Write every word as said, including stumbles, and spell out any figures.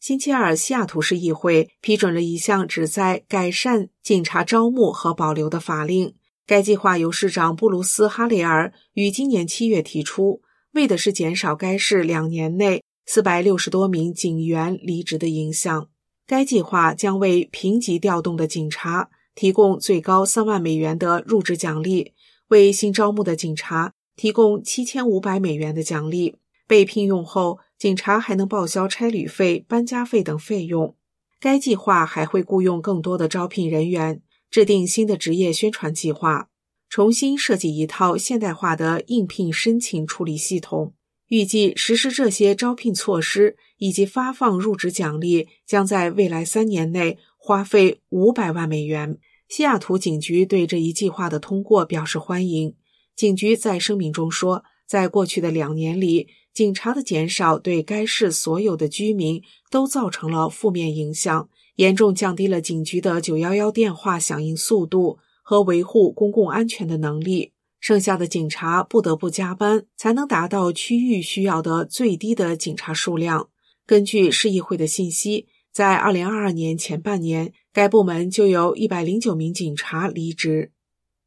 星期二，西雅图市议会批准了一项旨在改善警察招募和保留的法令。该计划由市长布鲁斯·哈雷尔于今年七月提出，为的是减少该市两年内四百六十多名警员离职的影响。该计划将为评级调动的警察提供最高三万美元的入职奖励，为新招募的警察提供七千五百美元的奖励。被聘用后，警察还能报销差旅费、搬家费等费用。该计划还会雇佣更多的招聘人员，制定新的职业宣传计划，重新设计一套现代化的应聘申请处理系统。预计实施这些招聘措施以及发放入职奖励将在未来三年内花费五百万美元。西雅图警局对这一计划的通过表示欢迎。警局在声明中说，在过去的两年里，警察的减少对该市所有的居民都造成了负面影响，严重降低了警局的九一一电话响应速度和维护公共安全的能力。剩下的警察不得不加班，才能达到区域需要的最低的警察数量。根据市议会的信息，在二零二二年前半年，该部门就有一百零九名警察离职。